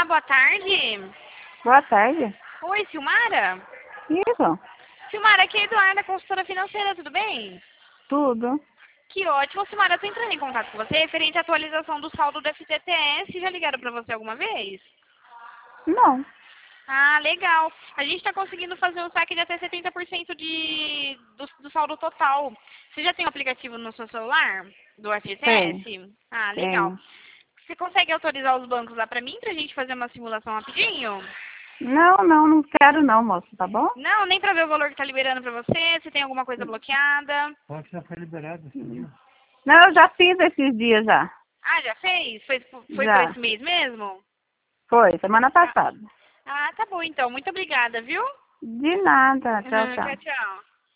Olá, boa tarde. Boa tarde. Oi, Silmara? Isso, Silmara, aqui é a Eduarda, consultora financeira, tudo bem? tudo. Que ótimo, Silmara. Eu tô entrando em contato com você referente à atualização do saldo do FGTS. Já ligaram pra você alguma vez? Não, Ah, legal. A gente tá conseguindo fazer um saque de até 70% do saldo total. Você já tem o aplicativo no seu celular do tem, FGTS? Ah, legal. tem. Você consegue autorizar os bancos lá pra mim pra gente fazer uma simulação rapidinho? Não quero não, moço, tá bom? Não, nem pra ver o valor que tá liberando pra você, se tem alguma coisa bloqueada. Fala que já foi liberado esse dia. Não, eu já fiz esses dias já. Ah, já fez? Foi por Já. esse mês mesmo? Foi, semana passada. Ah, tá bom então. Muito obrigada, viu? De nada, tchau, Tchau, tchau. tchau.